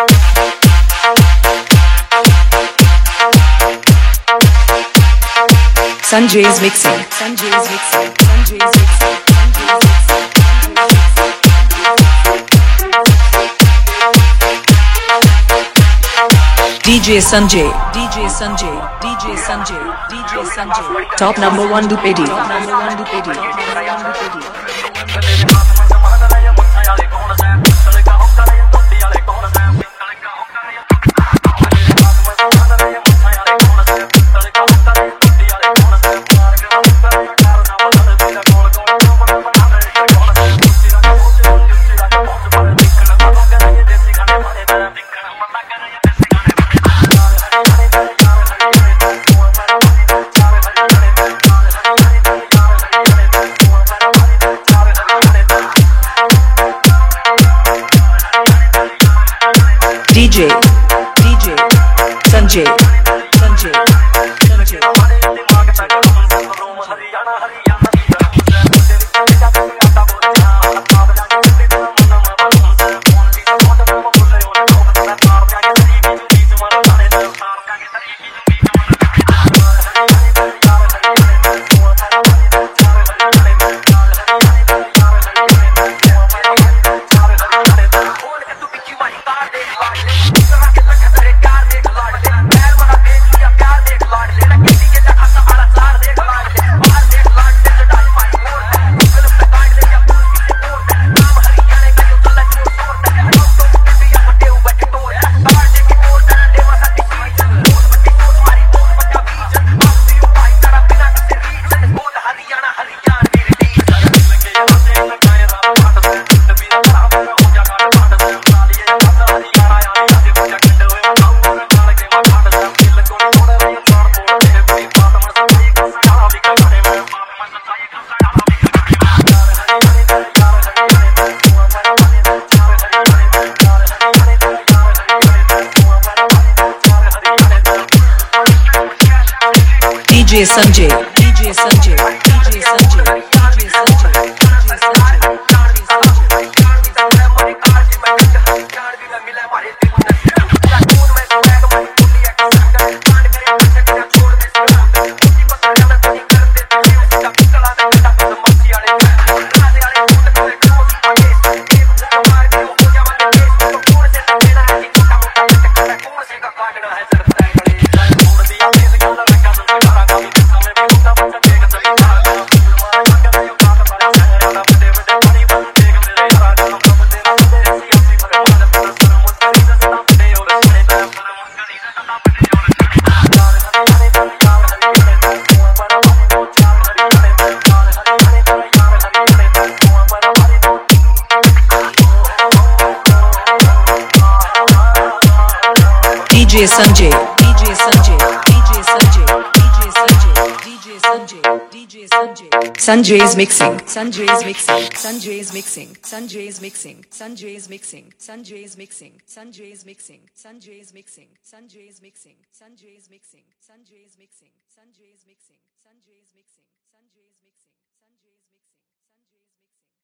Sanjay's mixing. Sanjay's mixing. Sanjay's mixing. DJ Sanjay, DJ Sanjay, DJ Sanjay, DJ Sanjay. Top number one Dupedi. Top number one Dupedi. DJ Sanjay, Sanjay, Sanjay. DJ Sanjay, DJ Sanjay, DJ Sanjay, DJ Sanjay, DJ Sanjay. DJ Sanjay, DJ Sanjay, DJ Sanjay, DJ Sanjay, DJ Sanjay, DJ Sanjay. Sanjay's mixing, Sanjay's mixing, Sanjay's mixing, Sanjay's mixing, Sanjay's mixing, Sanjay's mixing, Sanjay's mixing, Sanjay's mixing, Sanjay's mixing, Sanjay's mixing, Sanjay's mixing, Sanjay's mixing, Sanjay's mixing.